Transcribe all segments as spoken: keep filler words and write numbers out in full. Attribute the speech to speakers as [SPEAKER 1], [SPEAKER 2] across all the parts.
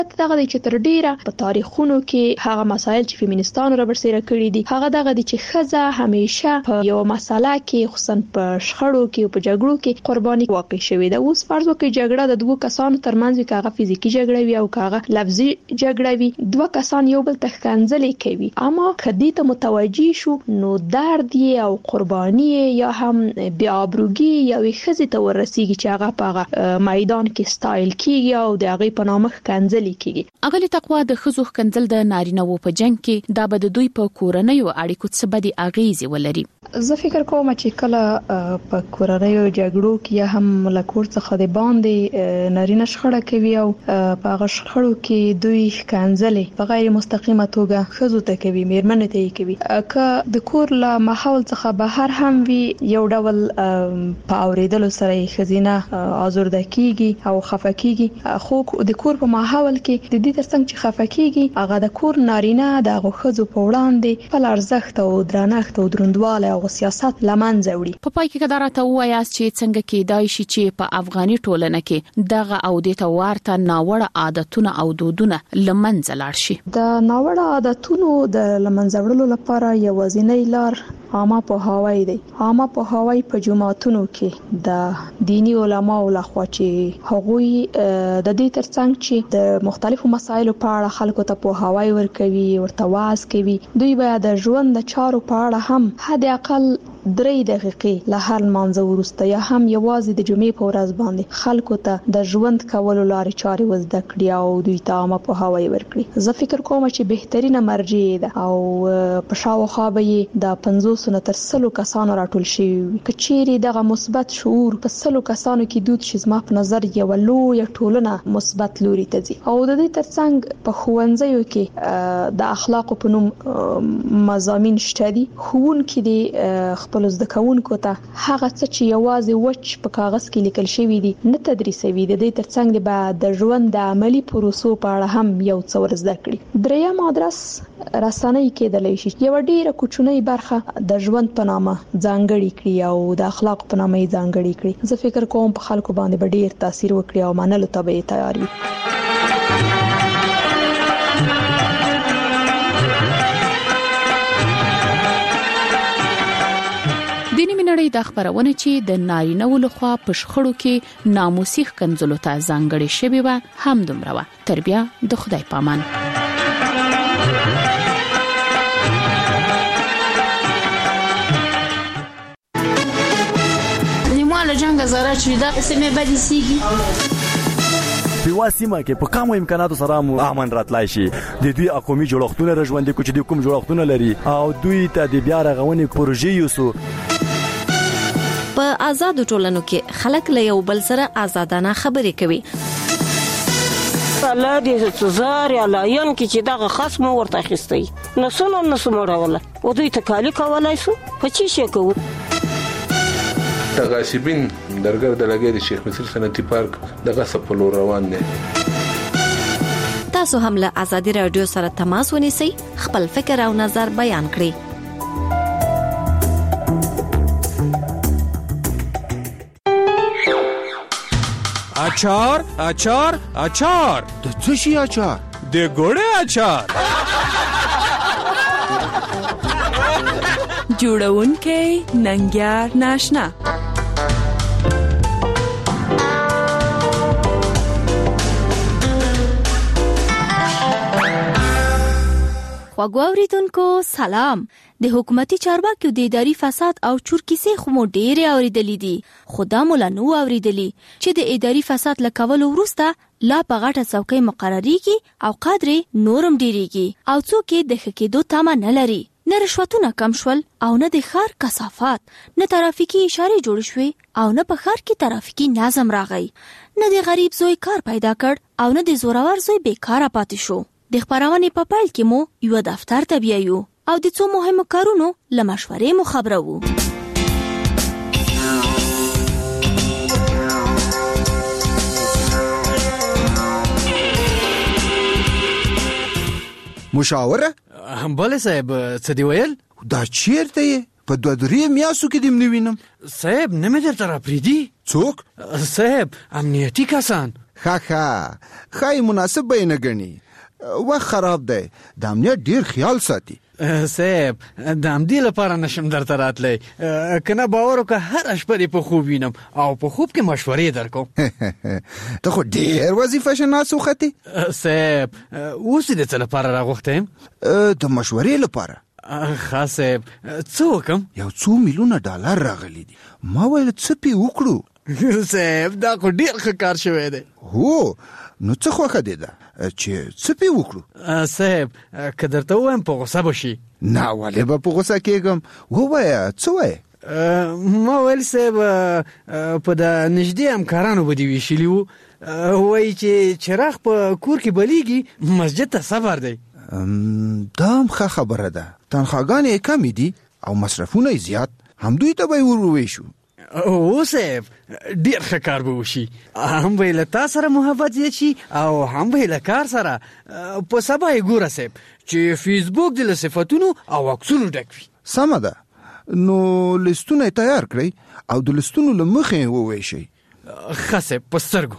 [SPEAKER 1] دغه د چې تر ډیره په تاریخونو کې هغه مسایل چې فیمینیستانو را برسېره کړي دي هغه دغه د چې ښځه همیشه په یو مسله کې خصوصا په شخړو کې او په جګړو کې قرباني واقع شوې ده. اوس فرض وکړئ جګړه د دوه کسانو ترمنځ وي، هغه فزیکی جګړه وي او هغه لفظي جګړه وي، دوه کسان یو بل ته ښکنځلې کوي، اما کدی ته متوجي شو نو درد او قرباني یا هم بیا ابروګي یا ښځې ته ورسیږي چې هغه په میدان کې سټایل کیږي او د هغه په نامه ښکنځلې کیږي.
[SPEAKER 2] اغلی تقوا د ښځو ښکنځل د نارینه وو په جنگ کې دا به د دوی په کورنیو اړیکو څه بدې اغیزې ولري.
[SPEAKER 1] زه فکر کوم چې کله په کورنیو جګړو کې یا هم لکور څخه د باندې نارینه شخړه کوي او په هغه شخړو کې دوی ښکنځلې په غیر مستقیمه توګه ښځو ته کوي، میرمنې ته کوي، که د کور له ماحول څخه بهر هم وي یو ډول په اوریدلو سره ښځینه آزرده کیږي او خفه کیږي، خو د کور په ماحول کې د دې ترڅنګ چې خفه کیږي هغه د کور نارینه د هغه ښځو په وړاندې خپل ارزښت او درنښت او دروندوالی او سیاست لمنځه وړي.
[SPEAKER 2] په پای کې کدار ته وایاست چې څنګه کېدای شي چې په افغاني ټولنه کې دغه او د توارته ناوړه عادتونه او دودونه لمنځه لاړ شي.
[SPEAKER 1] د ناوړه عادتونو د لمنځه وړلو لپاره یوازینی لار عامه پوهاوی دی. عامه پوهاوی په جماعتونو کې د دینی علماو لخوا چې هغوی د دې ترڅنګ چې د مختلفو مسایلو په اړه خلکو ته پوهاوی ورکوي، ورته واعظ کوي، دوی باید د ژوند د چارو په اړه هم حد اقل درې دقیقې له هر مانځه وروسته یا هم یوازې د جمعې په ورځ باندې خلکو ته د ژوند کولو لارې چارې وزده کړي او دوی ته عامه پوهاوی ورکړي. زه فکر کوم چې بهترینه مرجع ده او په شاوخوا به یې د پنځوس نه تر سلو کسانو راټول شوي وي. که چیرې دغه مثبت شعور په سلو کسانو کې دود شي زما په نظر یو لویه ټولنه مثبت لوري ته ځي. او د دې ترڅنګ په ښوونځیو کې د اخلاقو په نوم مضامین شته دي. ښوونکي د خپل زده کوونکو ته هغه څه چې یوازې وچ په کاغذ کې لیکل شوی دي نه تدریسوي، د دې ترڅنګ به د ژوند د عملی پروسو په اړه هم یو څه ور زده کړي. دریم ادرس رسنۍ کېدلی شي یو ډیره کوچنۍ برخه د ژوند په نامه ځانګړي کړي او د اخلاق په نامه ځانګړي کړي. زه فکر کوم په خلکو باندې به ډیر تاثیر وکړي او منلو ته به تیار وي.
[SPEAKER 2] نړۍ د خبرونه چې د نارینه ولخوا په شخړو کې ناموسي ښکنځلو ته ځانګړې شوی و هم دومره و. تر بیا د خدای پامان.
[SPEAKER 3] نیماله جنگ زاره چې دا سمې بدې سیږي
[SPEAKER 4] په واسمه کې په کومو امکاناتو سره مو امن راتلای شي. د دوی اقومي جوړښتونه رژوندې کوچ دي کوم جوړښتونه لري او دوی ته د بیا رغونې پروژې یوسو.
[SPEAKER 5] په آزادو ټولنو کې خلک له یو بل سره آزادانه خبرې کوي.
[SPEAKER 6] الله دې تزار یا لاین کې چې دغه خصم ورته خستي نسونه نسمه راوله او دوی تکالی کولای شو په چی شي کوو.
[SPEAKER 7] تغاسبین درګر د لګې د شیخ مصر صنعتي پارک دغه سپلو روان دي.
[SPEAKER 5] تاسو هم له آزادي رادیو سره تماس ونیسئ، خپل فکر او نظر بیان کړئ.
[SPEAKER 8] اچار اچار اچار
[SPEAKER 9] د څه شي اچار؟
[SPEAKER 8] د ګوړې اچار.
[SPEAKER 10] جوړونکې ننګیار ناشنا.
[SPEAKER 11] خواږه اوریدونکو سلام. د حکومتي چارواکو د اداري فساد او چور کیسې خو مو ډېرې اورېدلې دي، خو دا مو لا نو اورېدلې چې د اداري فساد له کولو وروسته لا په غټه څوکۍ مقرریږي او قدرې نورم ډېریږي او څوک یې د ښه کېدو تمه نه لري. نه رشوتونه کم شول او نه د ښار کثافات، نه ترافیکي اشارې جوړ شوې او نه په ښار کې ترافیکي نظم راغی، نه د غریب زوی کار پیدا کړ او نه د زورور زوی بیکاره پاتې شو. د خبرونې په پیل کې مو یو دفتر ته بیایو او د څو مهمو کارونو له مشورې مو خبرو.
[SPEAKER 9] مشاوره؟
[SPEAKER 12] بله صاحب، څه دی ویل؟
[SPEAKER 9] دا چیرته یې؟ په دوه درې میاشتو کې دې نه وینم.
[SPEAKER 12] صاحب نه مې درته راپرېږدي.
[SPEAKER 9] څوک؟
[SPEAKER 12] صاحب امنیتي کسان.
[SPEAKER 9] ښه ښه ښایي مناسب به یې نه ګڼي. وخت خراب دی، د امنیت ډیر خیال ساتي.
[SPEAKER 12] صاحب د همدې لپاره نشم درته راتلی، که نه باور وکړه هره شپه دې په خوب وینم او په خوب کې مشورې درکوم.
[SPEAKER 9] ته خو ډېر وظیفه شناس وختې.
[SPEAKER 12] صاحب اوس دې څه لپاره راغوښتی یم؟
[SPEAKER 9] د مشورې لپاره.
[SPEAKER 12] ښه صاحب څه وکړم؟
[SPEAKER 9] یو څو میلیونه ډالر راغلي دي، ما ویل څه پې وکړو.
[SPEAKER 12] صاحب دا خو ډېر ښه کار شوی دی.
[SPEAKER 9] هو نو څه خوښه دې ده چې څه پې وکړو؟
[SPEAKER 12] صاحب که درته ووایم په غوسه به شي.
[SPEAKER 9] نه ولې به په غوسه کېږم، ووایه څه وایې؟
[SPEAKER 12] ما ویل صاحب په د نږدې همکارانو به دې ویشلي وو، وایي چې چراغ په کور کې بلیږي مسجد ته صبر دی.
[SPEAKER 9] دا هم ښه خبره ده، تنخواګانې یې کمې دي او مصرفونه یې زیات، همدوی ته به یې ور وویشو.
[SPEAKER 12] او صاحب ډیر ښه کار به وشي، هم به یې له تا سره محبت زیات شي او هم به یې له کار سره. په سبا یې ګوره صاحب چې فیسبوک دې له صفتونو او عکسونو ډک وي.
[SPEAKER 9] سمه ده، نو لیستونه یې تیار کړئ او د لیستونو له مخې یې وویشئ.
[SPEAKER 12] ښه صاحب په سترګو.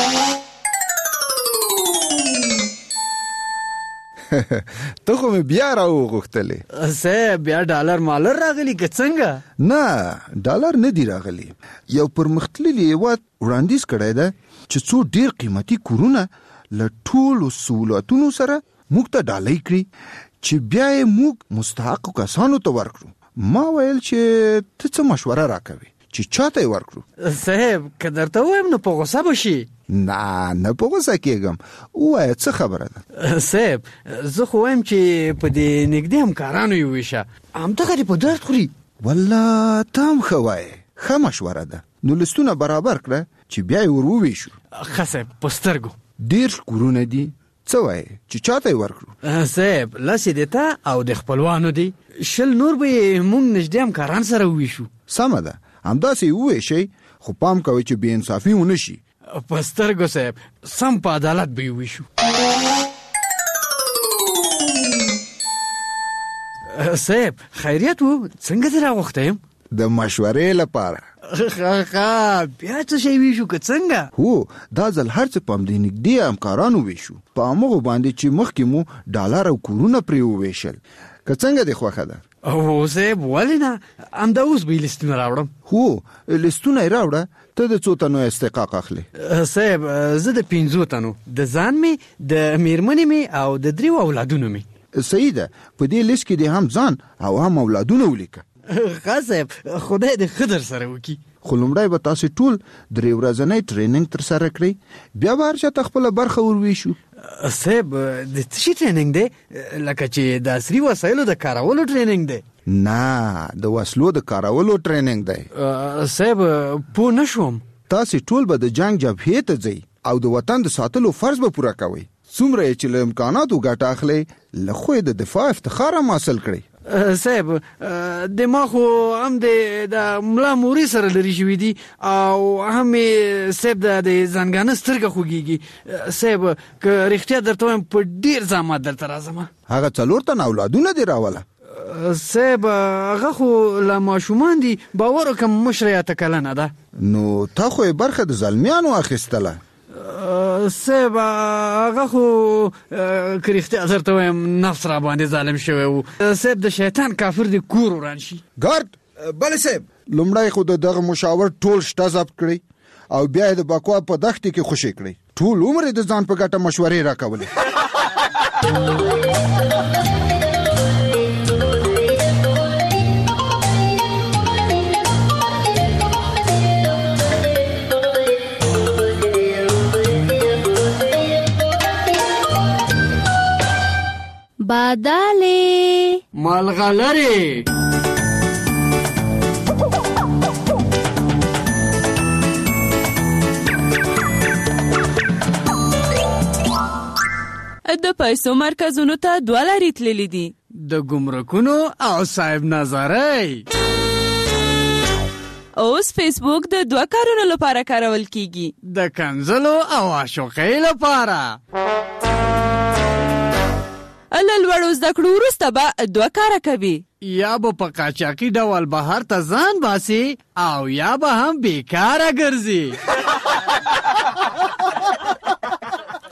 [SPEAKER 9] ته خو مې بیا راوغوښتلې.
[SPEAKER 12] صاحب بیا ډالر مالر راغلی که څنګه؟
[SPEAKER 9] نه ډالر نه دی راغلی، یو پرمختللي هېواد وړاندیز کړی ده چې څو ډېر قیمتي کورونه له ټولو سهولتونو سره موږ ته ډالۍ کړي چې بیا یې موږ مستحقو کسانو ته ورکړو. ما ویل چې ته څه مشوره راکوې چې چا ته یې ورکړو؟
[SPEAKER 12] صاحب که درته ووایم نو په غوسه به شي.
[SPEAKER 9] نه نه په غوسه کېږم، ووایه څه خبره ده؟
[SPEAKER 12] صاحب زه خو وایم چې په دې نږدې همکارانو یې وویشه، همدغه دې په درد خوري.
[SPEAKER 9] والله ته هم ښه وایې، ښه مشوره ده. نو لیستونه برابر کړه چې بیا یې ور وویشو.
[SPEAKER 12] ښه صاحب په سترګو.
[SPEAKER 9] ډېر کورونه دي، څه وایې چې چا ته یې ورکړو؟
[SPEAKER 12] صاحب لس یې د تا او د خپلوانو دي، شل نور به یې موږ نږدې همکاران سره وویشو.
[SPEAKER 9] سمه ده، همداسې یې وویشئ، خو پام کوئ چې بې انصافي ونه شي.
[SPEAKER 12] په سترګو صاحب سم په عدالت به یې وویشو. صاحب خیریت و، څنګه دې راغوښتی یم؟
[SPEAKER 9] د مشورې لپاره.
[SPEAKER 12] ښه بیا څه شی ویشو که څنګه؟
[SPEAKER 9] هو دا ځل هر څه په همدې نږدې همکارانو ویشو، په همغو باندې چې مخکې مو ډالر او کورونه پرې وویشل. که څنګه دې خوښه ده؟
[SPEAKER 12] او صاحب ولې نه، همدا اوس به یې لیستونه راوړم.
[SPEAKER 9] هو لیستونه یې راوړه. ته د څو تنو استحقاق اخلي؟
[SPEAKER 12] صاحب زه د پنځو تنو، د ځان مې، د میرمنې مې او د دریو اولادونو مې.
[SPEAKER 9] صحیح ده، په دې لیست کې دې هم ځان او هم اولادونه ولیکه.
[SPEAKER 12] ښه صاحب خدای دې ښه در سره وکړي.
[SPEAKER 9] خو لومړی به تاسې ټول درې ورځنی ټریننګ ترسره کړئ، بیا به هر چا ته خپله برخه ور وویشو.
[SPEAKER 12] صاحب د څه شي ټریننګ دی؟ لکه چې د عصري وسایلو د کارولو ټریننګ دی؟
[SPEAKER 9] نه د وسلو د کارولو ټریننګ دی.
[SPEAKER 12] صاحب پوه نه شوم.
[SPEAKER 9] تاسې ټول به د جنگ جبهې ته ځئ او د وطن د ساتلو فرض به پوره کوئ. څومره یې چې له امکاناتو ګټه اخلئ، له خو یې د دفاع افتخار هم حاصل کړئ.
[SPEAKER 12] صاحب د ما خو هم د ملا موري سره لري شوي دي او هم صاحب د ځانګانه سترګه خوږیږي. صاحب که رښتیا درته وایم په ډېر زحمت درته راځم.
[SPEAKER 9] هغه څلور تنه اولادونه دې راوله؟
[SPEAKER 12] صاحب هغه خو لا ماشومان دي، باور وکړه مشره اته کلنه ده.
[SPEAKER 9] نو تا خو یې برخه د زلمیانو اخیستله.
[SPEAKER 12] صاحب هغه خو که رښتیا درته وایم نفس را باندې ظالم شوی و. صاحب د شیطان کافر دی کور وران شي.
[SPEAKER 9] ګارد بله صاحب، لومړی خو د دغه مشاور ټول شته ضبط کړئ او بیا یې د بکوا په دښتې کې خوشې کړئ. ټول عمر یې د ځان په ګټه مشورې راکولې.
[SPEAKER 11] بادالې
[SPEAKER 12] ملغلرې
[SPEAKER 10] د پیسو مرکزونو ته دوه لارې تللي دي،
[SPEAKER 12] د ګمرکونو او صاحب نظرۍ.
[SPEAKER 10] اوس فیسبوک د دوه کارونو لپاره کارول کیږي،
[SPEAKER 12] د کنځلو او عاشقۍ لپاره.
[SPEAKER 10] له لوړو زده کړو وروسته به دوه کاره کوي،
[SPEAKER 12] یا به په قاچاقي ډول بهر ته ځان باسي او یا به هم بیکاره ګرځي.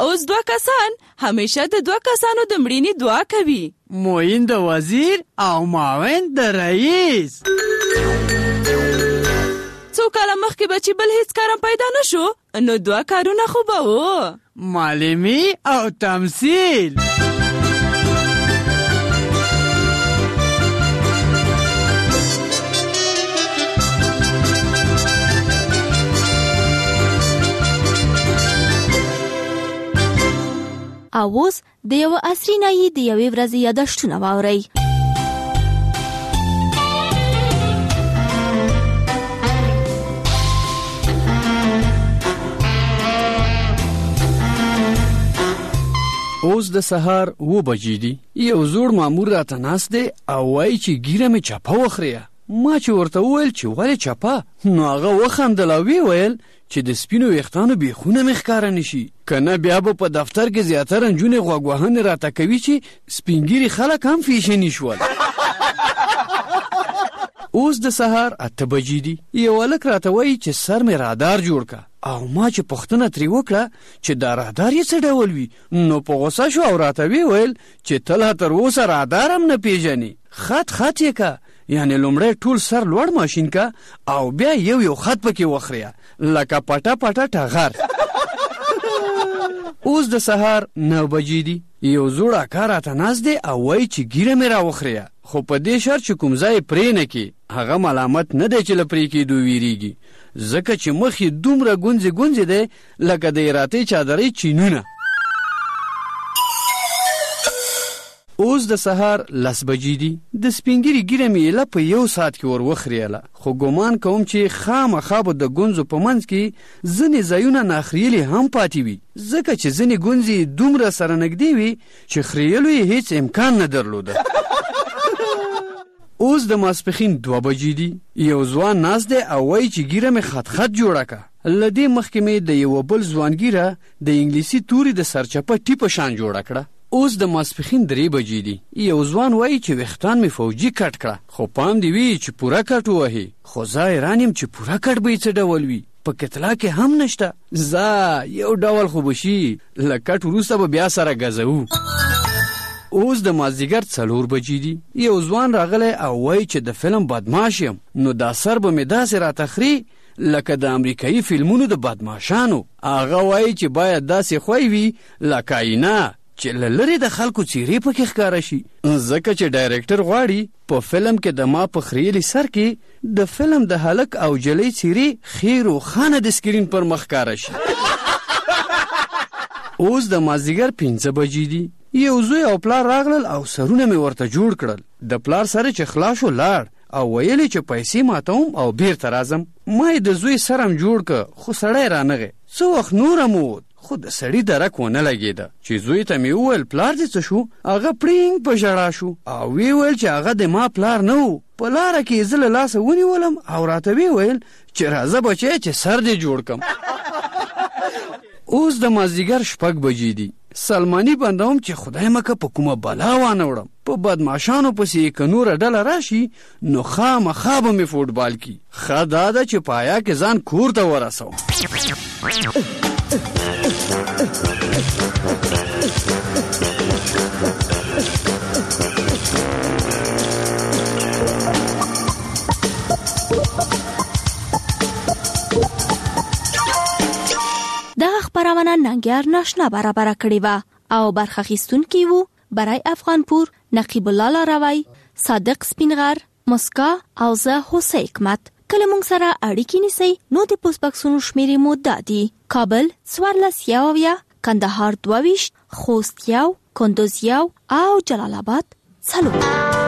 [SPEAKER 10] اوس دوه کسان همیشه د دوه کسانو د مړینې دعا کوي.
[SPEAKER 12] معین د وزیر او معاون د رئیس.
[SPEAKER 10] څو کاله مخکې به چې بل هیڅ کارم پیدا نشو نو دوه کارونه خو به وو،
[SPEAKER 12] معلمي او تمثیل.
[SPEAKER 11] او اوس د یو عصري نایي د یوې ورځې یادښتونه واورئ.
[SPEAKER 12] اوس د سهار و بجې دي. یو زوړ مامور راته ناست دی او وایي چې ګیره مې چپه وخوريه. ما چې ورته وویل چې ولې چپه، نو هغه وخندل او وی ویل چې د سپینو ویښتانو بیخونه مې ښکاره نشي، کنه بیا به په دفتر کې زیاتره نجونې غوږ وهنې راته کوي چې سپینګیري خلک هم فیشني شول. اوس د سهار اته بجې دي. یو هلک راته وایي چې سر مې رادار جوړ که، او ما چې پوښتنه ترې وکړه چې دا رادار یې څه ډول وي، نو په غوسه شو او راته وی ویل چې ته لا تر اوسه رادار هم نه پیژنې. خط خط یې که، یعنی لومړی ټول سر لوړ ماشین که او بیا یو یو خط پکې وخوریا لکه پټه پټه ټغر. اوس د سهار نو بجې دي. یو زوړ اکا راته ناست دی او وایي چې ګیره مې راوخوریا، خو په دې شرط چې کوم ځای پرې نه کړي. هغه ملامت نه دی چې له پرې کېدو ویریږي، ځکه چې مخ یې دومره ګونځې ګونځې دی لکه د ایراتې چادرۍ چینونه. اوس د سهار لس بجې دي. د سپینګیري ګیره مې ایله په یو ساعت کې ور وخریاله، خو ګمان کوم چې خامخا به د ګونځو په منځ کې ځینې ځایونه ناخریلې هم پاتې وي، ځکه چې ځینې ګونځې دومره سره نږدې وي چې خریلو یې هیڅ امکان نه درلوده. اوس د ماسپښین دوه بجې دي. یو ځوان ناست دی او وایي چې ګیره مې خط خط جوړه که. له دې مخکې مې د یوه بل ځوان ګیره د انګلیسي توري د سرچپه ټیپه شان جوړه کړه. اوس د ماسپښین درې بجې دي. یو ځوان وایي چې ویښتان مې فوجي کټ کړه، خو پام دې وي چې پوره کټ ووهي. خو زه حیران یم چې پوره کټ به یې څه ډول وي، په کتلا کې هم نشته. زه یو ډول خو به شي، له کټ وروسته به بیا سره ګزوو. اوس د مازدیګر څلور بجې دي. یو ځوان راغلی او وایي چې د فلم بدماش یم، نو دا سر به مې داسې راته خري لکه د امریکایي فلمونو د بدماشانو. هغه وایي چې باید داسې خوی وي لکه آینه چې له لرې د خلکو څیرې پکې ښکاره شي، ځکه چې ډایرکټر غواړي په فلم کې د ما په خریلي سر کې د فلم د هلک او جلۍ څیرې ښې روښانه د سکرین پر مخ ښکاره شي. اوس د مازدیګر پنځه بجې دي. یو زوی او پلار راغلل او سرونه مې ورته جوړ کړل. د پلار سره چې خلاص شو لاړ او ویلې چې پیسې ماتوم او بیرته راځم. ما یې د زوی سرم جوړ که، خو سړی رانغی. څه وخت نورم ووت، خو د سړي درک ونه لګېده. چې زوی ته مې وویل پلار دې څه شو، هغه پړینګ په ژړا شو او وی ویل چې هغه د ما پلار نه و. په لاره کې یې زه له لاسه ونیولم او راته وی ویل چې راځه بچی چې سر دې جوړ کم. اوس د مازدیګر شپږ بجې دي. سلماني بندوم چې خدای مکه په کومه بلا وانه وړم. په بدماشانو پسې که نوره ډله راشي نو خامخا به مې فوټبال کی. ښه دا ده چې پایا کې ځان کور ته ورسوم.
[SPEAKER 11] دغه خبرونه ننګیار ناشنا برابر کړې و او برخه اخیستونکي وو برای افغانپور نقیب الله لاروی، صادق سپینغر، مسکا او زه حسین حکمت. کله مونږ سره اړیکې نیسئ نو د پوسټ باکسونو شمیرې مو دا دي: کابل څوارلس یوویه، کندهار دوه ویشت، خوست یو، کندوز یو او جلال آباد څلور.